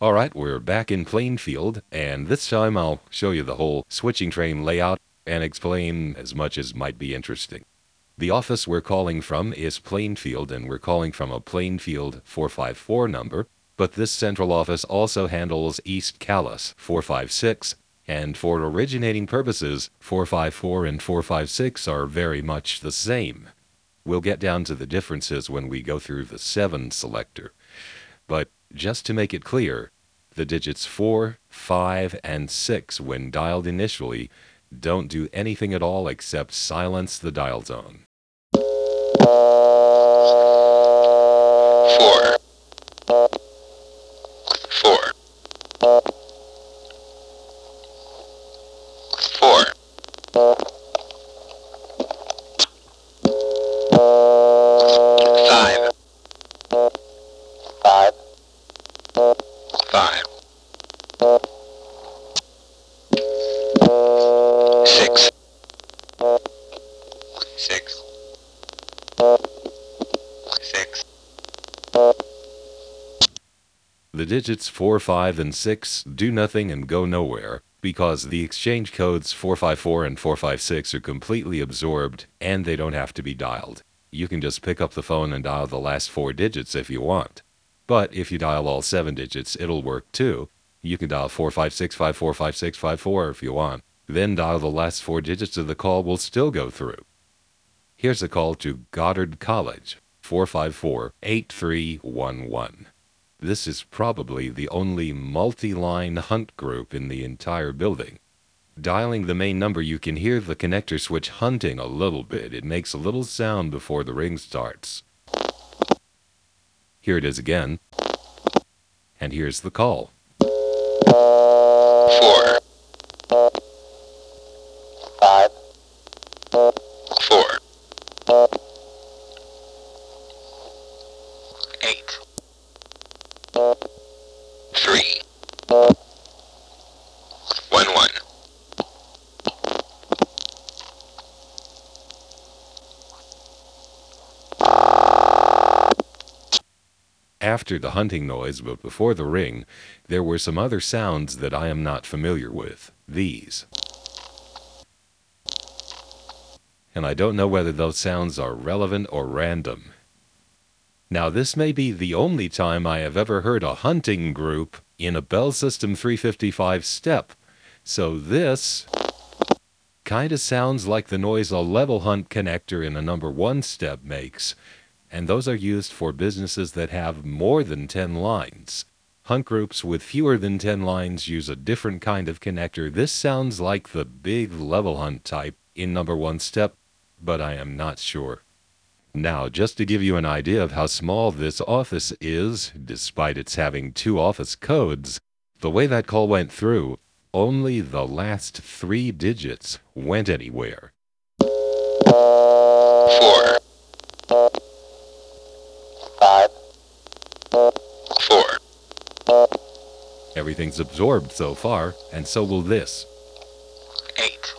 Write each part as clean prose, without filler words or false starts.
Alright, we're back in Plainfield, and this time I'll show you the whole switching train layout and explain as much as might be interesting. The office we're calling from is Plainfield, and we're calling from a Plainfield 454 number, but this central office also handles East Calais 456, and for originating purposes, 454 and 456 are very much the same. We'll get down to the differences when we go through the 7 selector. But just to make it clear, the digits 4, 5, and 6 when dialed initially don't do anything at all except silence the dial zone. 4 4 4 5 5 5 6 6 6 The digits 4, 5, and 6 do nothing and go nowhere because the exchange codes 454 and 456 are completely absorbed and they don't have to be dialed. You can just pick up the phone and dial the last 4 digits if you want. But if you dial all 7 digits, it'll work too. You can dial 456545654 if you want. Then dial the last 4 digits of the call will still go through. Here's a call to Goddard College, 454-8311. This is probably the only multi-line hunt group in the entire building. Dialing the main number, you can hear the connector switch hunting a little bit. It makes a little sound before the ring starts. Here it is again. And here's the call. 4 5 4 8 3 1 1 After the hunting noise, but before the ring, there were some other sounds that I am not familiar with. These. And I don't know whether those sounds are relevant or random. Now, this may be the only time I have ever heard a hunting group in a Bell System 355 step. So this kinda sounds like the noise a level hunt connector in a number 1 step makes. And those are used for businesses that have more than 10 lines. Hunt groups with fewer than 10 lines use a different kind of connector. This sounds like the big level hunt type in number 1 step, but I am not sure. Now, just to give you an idea of how small this office is, despite its having 2 office codes, the way that call went through, only the last 3 digits went anywhere. 4 5 4 Everything's absorbed so far, and so will this. 8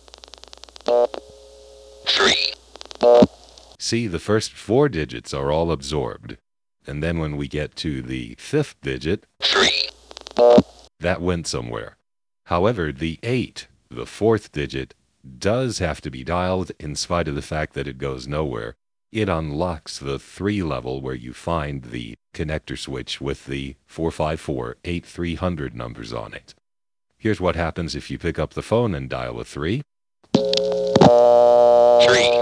3 See, the first 4 digits are all absorbed. And then when we get to the 5th digit, 3 that went somewhere. However, the 8, the 4th digit, does have to be dialed in spite of the fact that it goes nowhere. It unlocks the 3 level where you find the connector switch with the 454-8300 numbers on it. Here's what happens if you pick up the phone and dial a 3. 3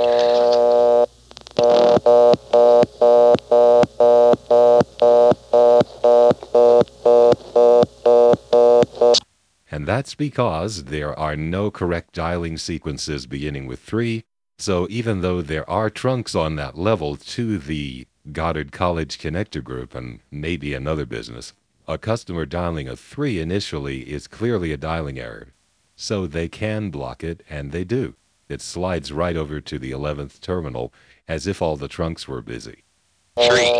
And that's because there are no correct dialing sequences beginning with 3, so even though there are trunks on that level to the Goddard College connector group and maybe another business, a customer dialing a 3 initially is clearly a dialing error. So they can block it, and they do. It slides right over to the 11th terminal as if all the trunks were busy. 3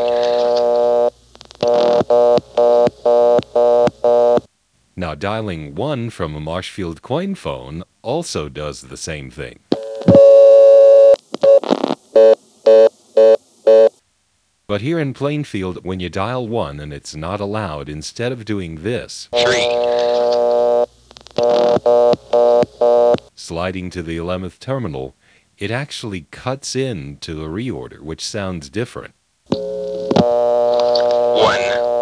Now, dialing 1 from a Marshfield coin phone also does the same thing. But here in Plainfield, when you dial 1 and it's not allowed, instead of doing this, 3, sliding to the 11th terminal, it actually cuts in to the reorder, which sounds different. 1,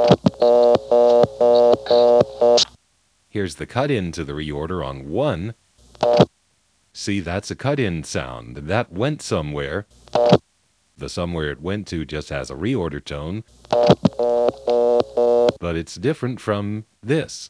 Here's the cut-in to the reorder on 1. See, that's a cut-in sound. That went somewhere. The somewhere it went to just has a reorder tone, but it's different from this,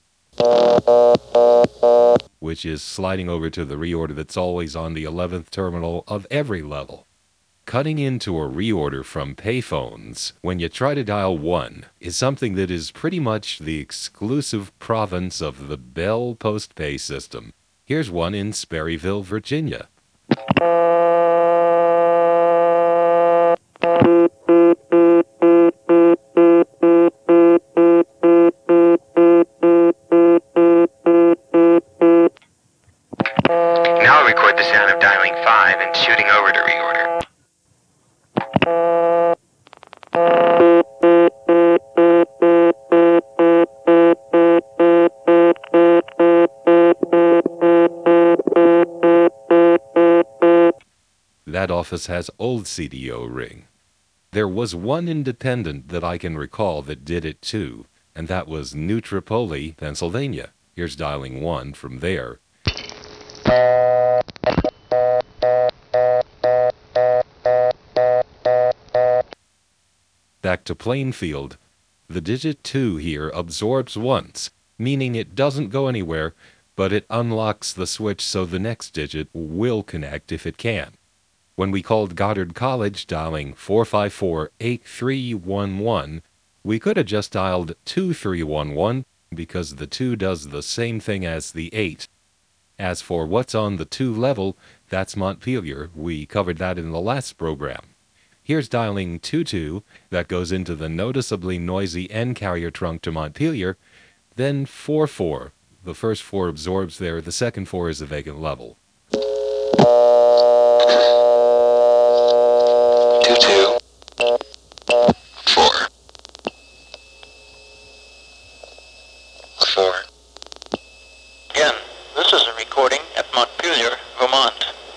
which is sliding over to the reorder that's always on the 11th terminal of every level. Cutting into a reorder from payphones when you try to dial 1 is something that is pretty much the exclusive province of the Bell postpay system. Here's one in Sperryville, Virginia. Now record the sound of dialing 5 and shooting over to reorder. That office has old CDO ring. There was one independent that I can recall that did it too, and that was New Tripoli, Pennsylvania. Here's dialing 1 from there. Back to Plainfield. The digit 2 here absorbs once, meaning it doesn't go anywhere, but it unlocks the switch so the next digit will connect if it can. When we called Goddard College dialing 454-8311, we could have just dialed 2311 because the 2 does the same thing as the 8. As for what's on the 2 level, that's Montpelier. We covered that in the last program. Here's dialing 22, that goes into the noticeably noisy N-carrier trunk to Montpelier, then 44. The first 4 absorbs there, the second 4 is a vacant level. 2, 2, 4, 4. Again, this is a recording at Montpelier, Vermont.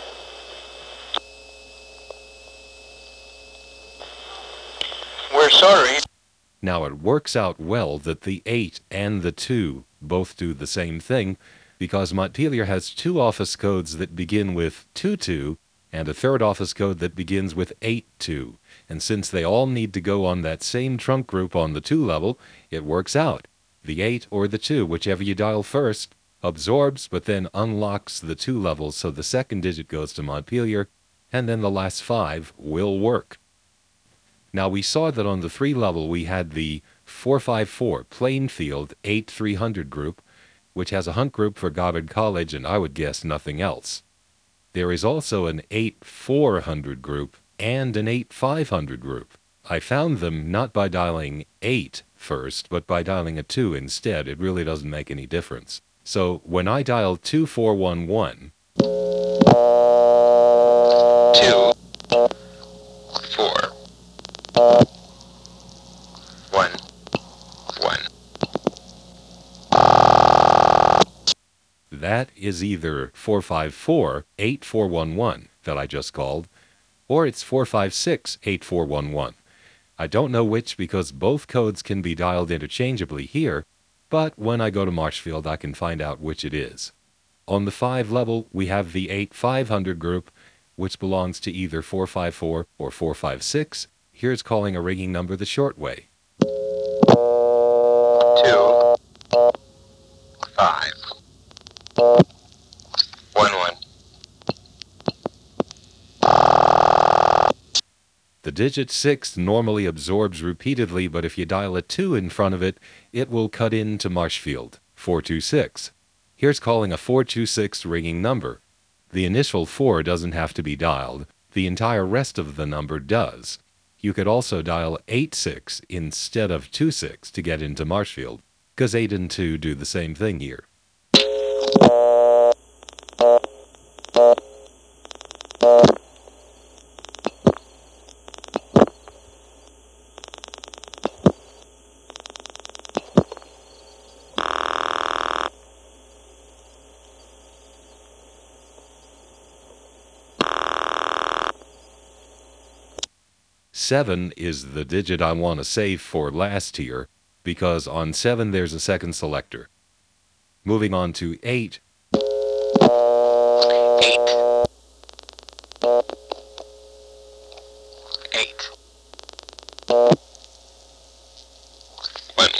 We're sorry. Now it works out well that the 8 and the 2 both do the same thing, because Montpelier has 2 office codes that begin with 22 and a third office code that begins with 82. And since they all need to go on that same trunk group on the 2 level, it works out. The 8 or the 2, whichever you dial first, absorbs but then unlocks the 2 levels so the second digit goes to Montpelier, and then the last 5 will work. Now we saw that on the 3 level we had the 454 Plainfield 8300 group, which has a hunt group for Goddard College and I would guess nothing else. There is also an 8400 group and an 8500 group. I found them not by dialing 8 first, but by dialing a 2 instead. It really doesn't make any difference. So when I dial 2411, 2, 4, 1, 1. that is either 454-8411 that I just called, or it's 456-8411. I don't know which because both codes can be dialed interchangeably here, but when I go to Marshfield I can find out which it is. On the 5 level, we have the 8500 group, which belongs to either 454 or 456. Here's calling a ringing number the short way. 2, 5, 1, 1. The digit 6 normally absorbs repeatedly, but if you dial a 2 in front of it, it will cut into Marshfield, 426. Here's calling a 426 ringing number. The initial 4 doesn't have to be dialed. The entire rest of the number does. You could also dial 86 instead of 26 to get into Marshfield, because 8 and 2 do the same thing here. 7 is the digit I want to save for last here, because on 7 there's a second selector. Moving on to 8. 8. 1, 1.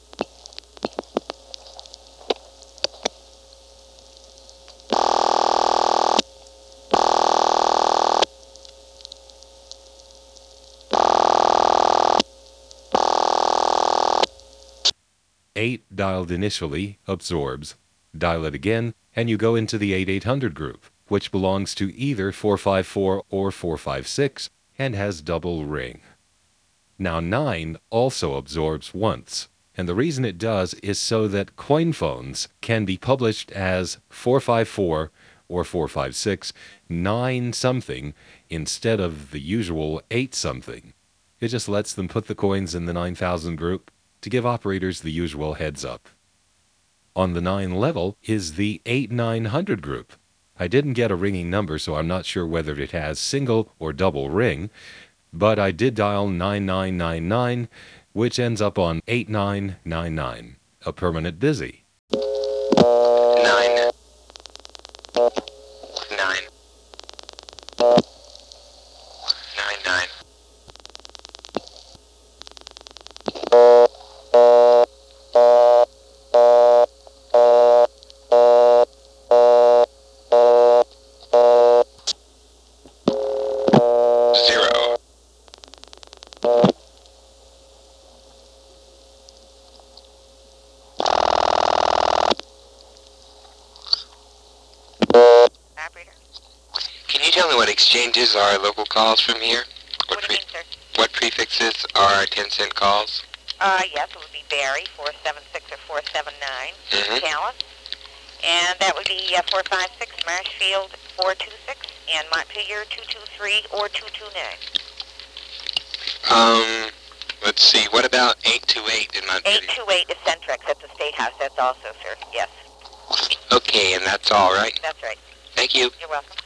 8 dialed initially absorbs. Dial it again, and you go into the 8800 group, which belongs to either 454 or 456 and has double ring. Now 9 also absorbs once, and the reason it does is so that coin phones can be published as 454 or 456, 9 something instead of the usual 8 something. It just lets them put the coins in the 9000 group to give operators the usual heads up. On the 9 level is the 8900 group. I didn't get a ringing number, so I'm not sure whether it has single or double ring, but I did dial 9999, which ends up on 8999, a permanent busy. 9. 9. 99. 0. Operator? Can you tell me what exchanges are local calls from here? What do you mean, sir? What prefixes are 10-cent calls? Yes, it would be Barry, 476 or 479, Mhm. Callis. And that would be 456, Marshfield, 426, and Montpelier, 223 or 229. Let's see. What about 828 in Montpelier? 828 is Centrex at the State House. That's also, sir. Yes, Okay, and that's all right. that's right. Thank you. You're welcome.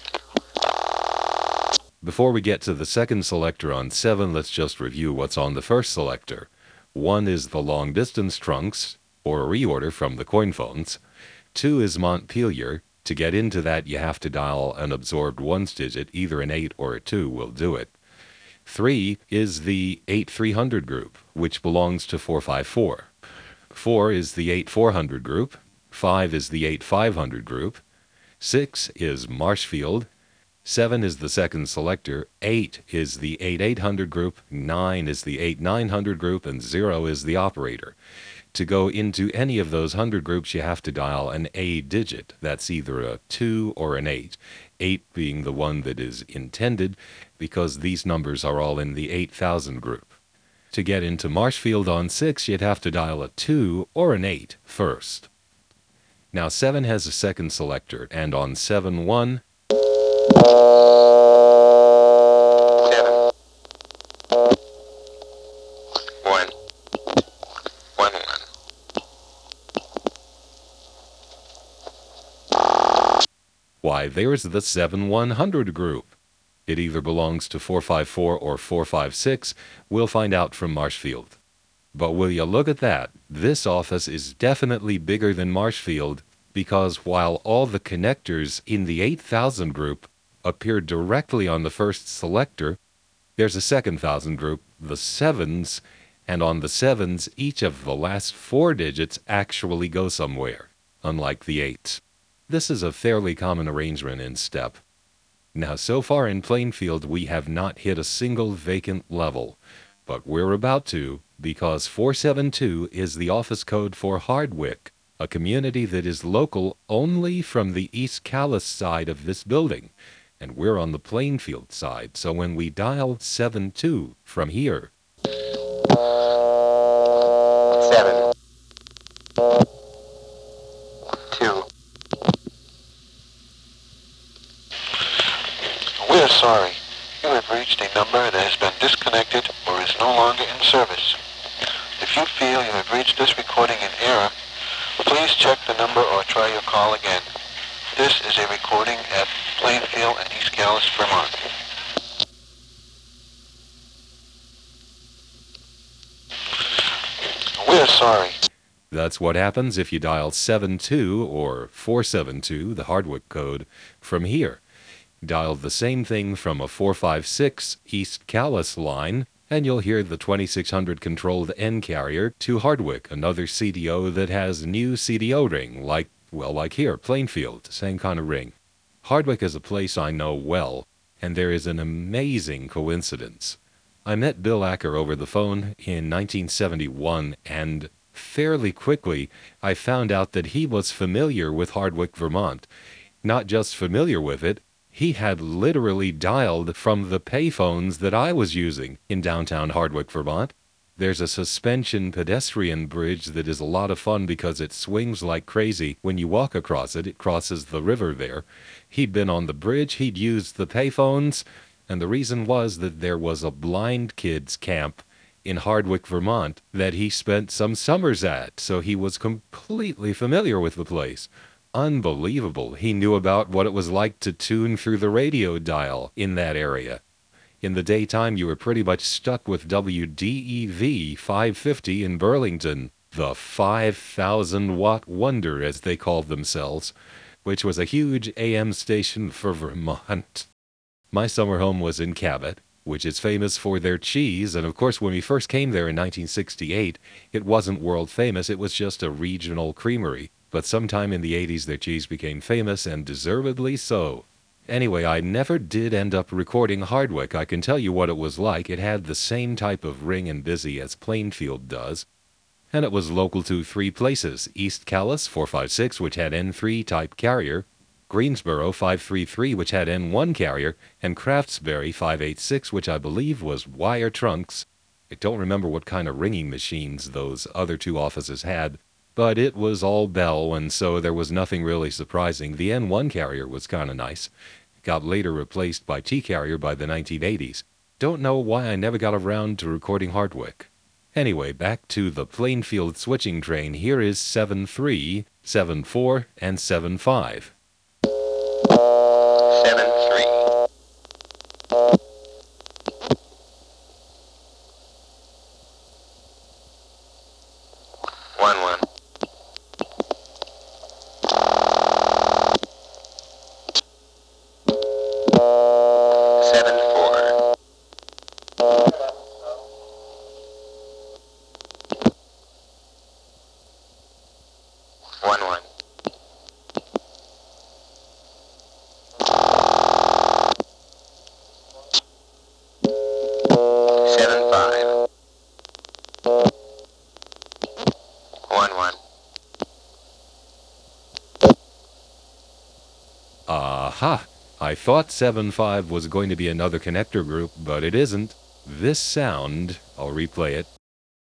Before we get to the second selector on 7, let's just review what's on the first selector. 1 is the long-distance trunks, or a reorder from the coin phones. 2 is Montpelier. To get into that, you have to dial an absorbed ones digit. Either an 8 or a 2 will do it. 3 is the 8300 group, which belongs to 454. 4 is the 8400 group. 5 is the 8500 group. 6 is Marshfield. 7 is the second selector. 8 is the 8800 group. 9 is the 8900 group. And 0 is the operator. To go into any of those 100 groups, you have to dial an A digit. That's either a 2 or an 8. 8 being the one that is intended, because these numbers are all in the 8000 group. To get into Marshfield on 6, you'd have to dial a 2 or an 8 first. Now 7 has a second selector, and on 7-1, 7. 1. 1, 1. why, there's the 7100 group. It either belongs to 454 or 456. We'll find out from Marshfield. But will you look at that? This office is definitely bigger than Marshfield, because while all the connectors in the 8000 group appear directly on the first selector, there's a second 1000 group, the 7s, and on the 7s, each of the last 4 digits actually go somewhere, unlike the 8s. This is a fairly common arrangement in STEP. Now, so far in Plainfield, we have not hit a single vacant level, but we're about to, because 472 is the office code for Hardwick, a community that is local only from the East Calais side of this building, and we're on the Plainfield side, so when we dial 72 from here, 7. 2. We're sorry. You have reached a number that has been disconnected or is no longer in service. If you feel you have reached this recording in error, please check the number or try your call again. This is a recording at Plainfield and East Calais, Vermont. We're sorry. That's what happens if you dial 72 or 472, the Hardwick code, from here. Dial the same thing from a 456 East Calais line, and you'll hear the 2600 controlled N carrier to Hardwick, another CDO that has new CDO ring, like here, Plainfield, same kind of ring. Hardwick is a place I know well, and there is an amazing coincidence. I met Bill Acker over the phone in 1971, and fairly quickly I found out that he was familiar with Hardwick, Vermont. Not just familiar with it, he had literally dialed from the payphones that I was using in downtown Hardwick, Vermont. There's a suspension pedestrian bridge that is a lot of fun because it swings like crazy when you walk across it. It crosses the river there. He'd been on the bridge, he'd used the payphones, and the reason was that there was a blind kids camp in Hardwick, Vermont that he spent some summers at, so he was completely familiar with the place. Unbelievable. He knew about what it was like to tune through the radio dial in that area. In the daytime, you were pretty much stuck with WDEV 550 in Burlington, the 5,000-watt wonder, as they called themselves, which was a huge AM station for Vermont. My summer home was in Cabot, which is famous for their cheese, and of course when we first came there in 1968, it wasn't world famous, it was just a regional creamery. But sometime in the 80s their cheese became famous, and deservedly so. Anyway, I never did end up recording Hardwick. I can tell you what it was like. It had the same type of ring and busy as Plainfield does. And it was local to three places: East Calais 456, which had N3 type carrier, Greensboro 533, which had N1 carrier, and Craftsbury 586, which I believe was wire trunks. I don't remember what kind of ringing machines those other two offices had, but it was all Bell, and so there was nothing really surprising. The N1 carrier was kind of nice. Got later replaced by T-carrier by the 1980s. Don't know why I never got around to recording Hardwick. Anyway, back to the Plainfield switching train. Here is 7-3, 7-4, and 7-5. 7-3. 1-1. 7-4. 1-1. 7-5. 1-1. Aha! I thought 7-5 was going to be another connector group, but it isn't. This sound, I'll replay it.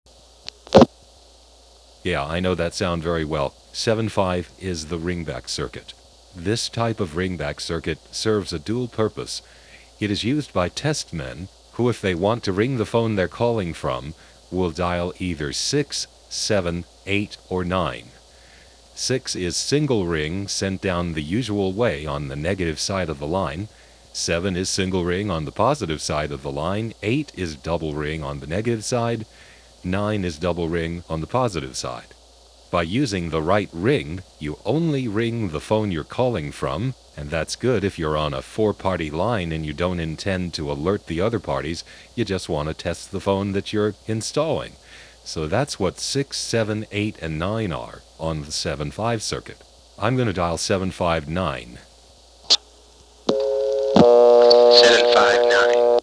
Yeah, I know that sound very well. 7-5 is the ringback circuit. This type of ringback circuit serves a dual purpose. It is used by testmen who, if they want to ring the phone they're calling from, will dial either 6, 7, 8, or 9. 6 is single ring sent down the usual way on the negative side of the line. 7 is single ring on the positive side of the line. 8 is double ring on the negative side. 9 is double ring on the positive side. By using the right ring, you only ring the phone you're calling from, and that's good if you're on a 4-party line and you don't intend to alert the other parties. You just want to test the phone that you're installing. So that's what 6, 7, 8, and 9 are on the 7-5 circuit. I'm going to dial 759. 759.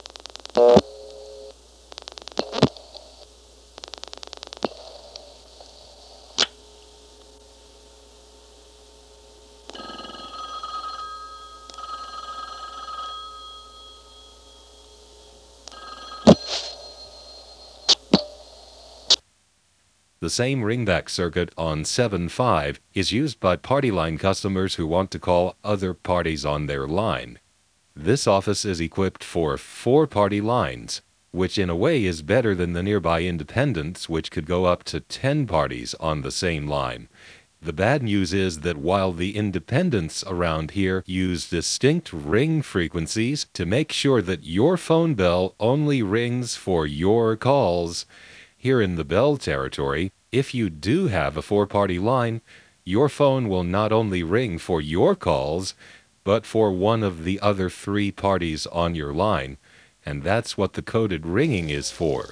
The same ringback circuit on 7-5 is used by party line customers who want to call other parties on their line. This office is equipped for 4-party lines, which in a way is better than the nearby Independents, which could go up to 10 parties on the same line. The bad news is that while the Independents around here use distinct ring frequencies to make sure that your phone bell only rings for your calls, Here in the Bell territory, if you do have a 4-party line, your phone will not only ring for your calls, but for one of the other 3 parties on your line, and that's what the coded ringing is for.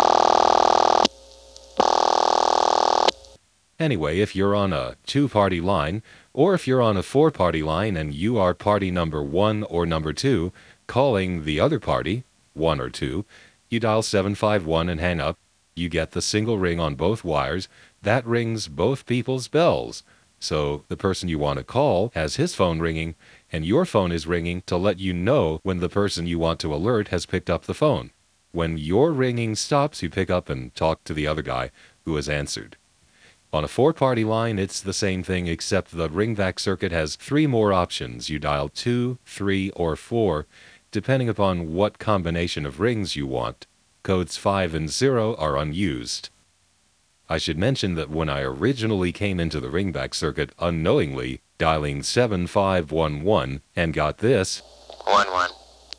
Anyway, if you're on a 2-party line, or if you're on a 4-party line and you are party number 1 or number 2, calling the other party, 1 or 2, you dial 751 and hang up. You get the single ring on both wires. That rings both people's bells. So the person you want to call has his phone ringing, and your phone is ringing to let you know when the person you want to alert has picked up the phone. When your ringing stops, you pick up and talk to the other guy who has answered. On a 4-party line, it's the same thing, except the ringback circuit has 3 more options. You dial 2, 3, or 4, depending upon what combination of rings you want. Codes 5 and 0 are unused. I should mention that when I originally came into the ringback circuit unknowingly, dialing 7511, and got this, 1-1.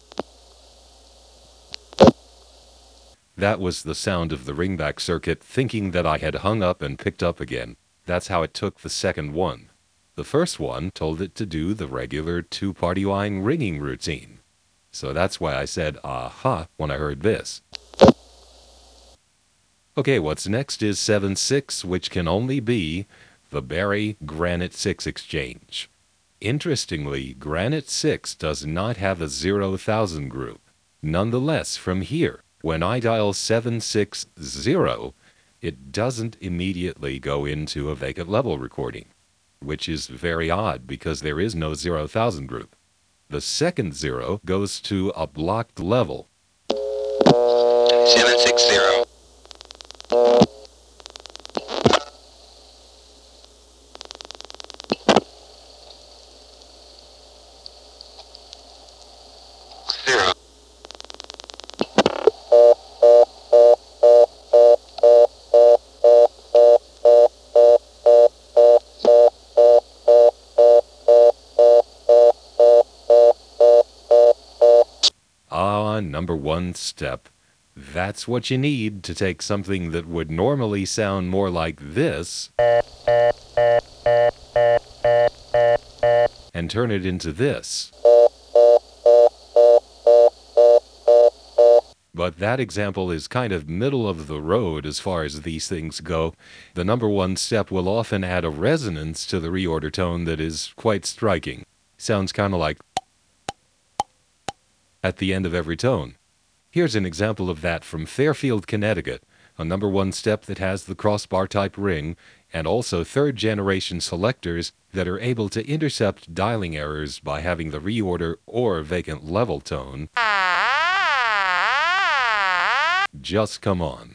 that was the sound of the ringback circuit thinking that I had hung up and picked up again. That's how it took the second one. The first one told it to do the regular 2-party line ringing routine. So that's why I said, aha, when I heard this. Okay, what's next is 7-6, which can only be the Barry Granite 6 exchange. Interestingly, Granite 6 does not have a 0,000 group. Nonetheless, from here, when I dial 760, it doesn't immediately go into a vacant level recording, which is very odd because there is no 0,000 group. The second 0 goes to a blocked level. 760. Number 1 step. That's what you need to take something that would normally sound more like this and turn it into this. But that example is kind of middle of the road as far as these things go. The number 1 step will often add a resonance to the reorder tone that is quite striking. Sounds kind of like at the end of every tone. Here's an example of that from Fairfield, Connecticut, a number 1 step that has the crossbar type ring and also 3rd-generation selectors that are able to intercept dialing errors by having the reorder or vacant level tone just come on.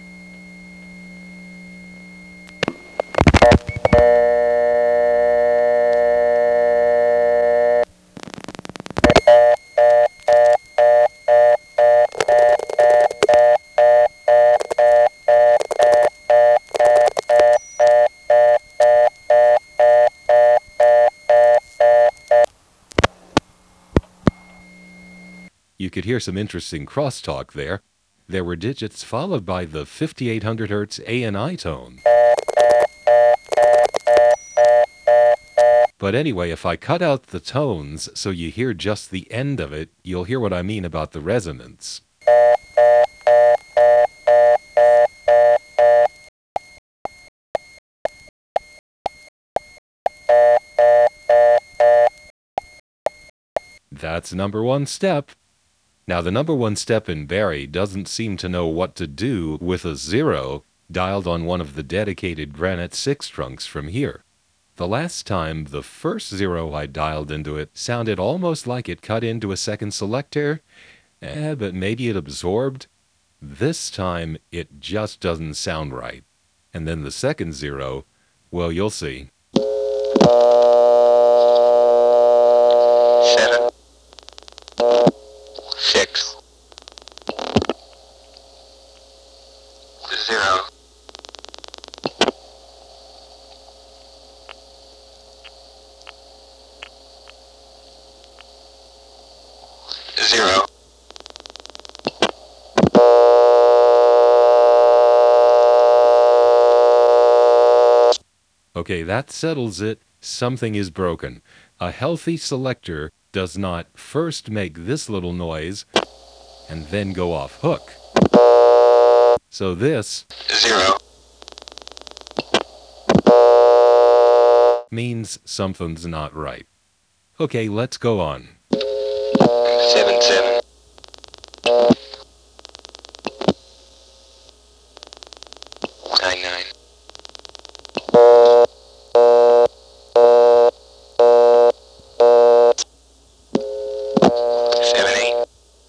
You could hear some interesting crosstalk there. There were digits followed by the 5800 Hz ANI tone. But anyway, if I cut out the tones so you hear just the end of it, you'll hear what I mean about the resonance. That's number 1 step. Now, the number 1 step in Barry doesn't seem to know what to do with a 0 dialed on one of the dedicated Granite 6 trunks from here. The last time, the first 0 I dialed into it sounded almost like it cut into a second selector, but maybe it absorbed. This time, it just doesn't sound right. And then the second 0, well, you'll see. 7, 6, 0. Okay, that settles it. Something is broken. A healthy selector does not first make this little noise and then go off hook. So this 0 means something's not right. Okay, let's go on. 7 7 9 9 7 8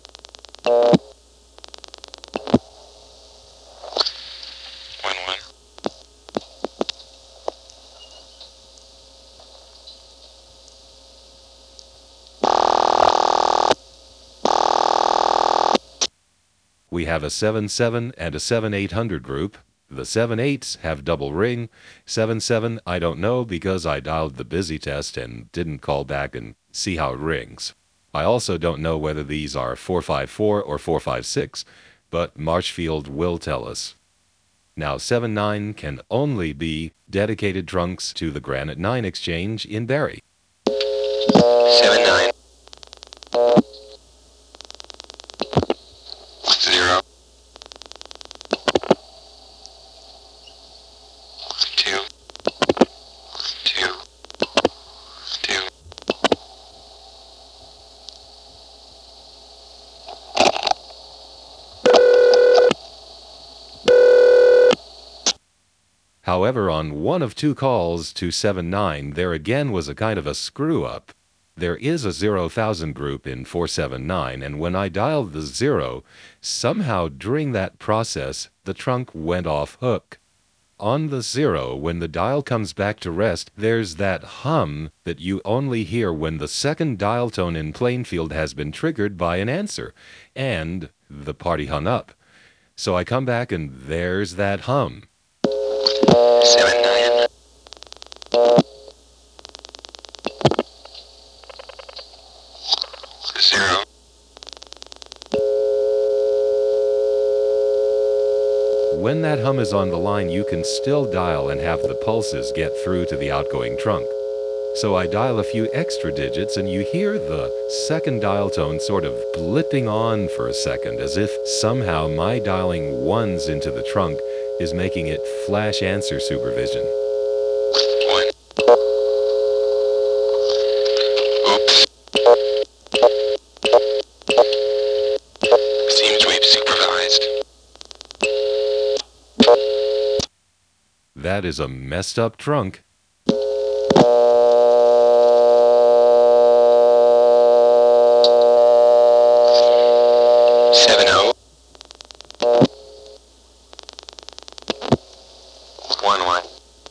1 1 We have a 7-7 and a 7-800 group. The 7-8s have double ring. 7-7, I don't know because I dialed the busy test and didn't call back and see how it rings. I also don't know whether these are 454 or 456, but Marshfield will tell us. Now 7-9 can only be dedicated trunks to the Granite 9 Exchange in Barrie. 7 9 0 2 2 2 However, on one of two calls to 7-9, there again was a kind of a screw-up. There is a 0,000 group in 479, and when I dialed the 0, somehow during that process, the trunk went off hook. On the 0, when the dial comes back to rest, there's that hum that you only hear when the second dial tone in Plainfield has been triggered by an answer, and the party hung up. So I come back and there's that hum. 7 9 0 When that hum is on the line, you can still dial and have the pulses get through to the outgoing trunk. So I dial a few extra digits and you hear the second dial tone sort of blipping on for a second, as if somehow my dialing ones into the trunk is making it flash answer supervision. 1 Oops. Seems we've supervised. That is a messed up trunk. 7 0 1 1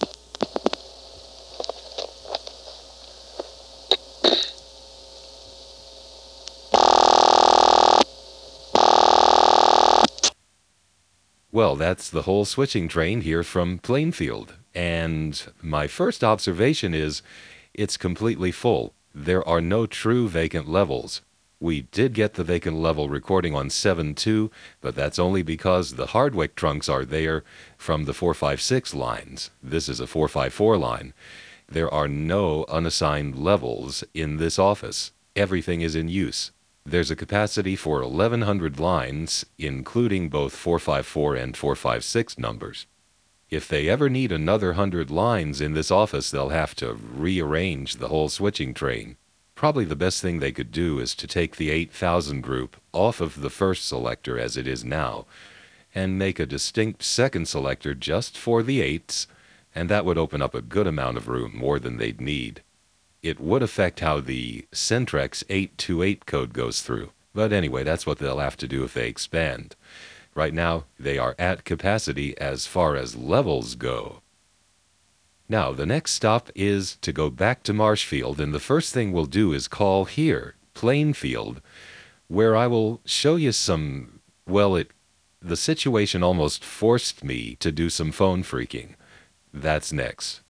Well, that's the whole switching train here from Plainfield. And my first observation is it's completely full. There are no true vacant levels. We did get the vacant level recording on 7-2, but that's only because the Hardwick trunks are there from the 456 lines. This is a 454 line. There are no unassigned levels in this office. Everything is in use. There's a capacity for 1,100 lines, including both 454 and 456 numbers. If they ever need another 100 lines in this office, they'll have to rearrange the whole switching train. Probably the best thing they could do is to take the 8,000 group off of the first selector as it is now, and make a distinct second selector just for the 8s, and that would open up a good amount of room, more than they'd need. It would affect how the Centrex 828 code goes through. But anyway, that's what they'll have to do if they expand. Right now, they are at capacity as far as levels go. Now, the next stop is to go back to Marshfield, and the first thing we'll do is call here, Plainfield, where I will show you some, well, the situation almost forced me to do some phone freaking. That's next.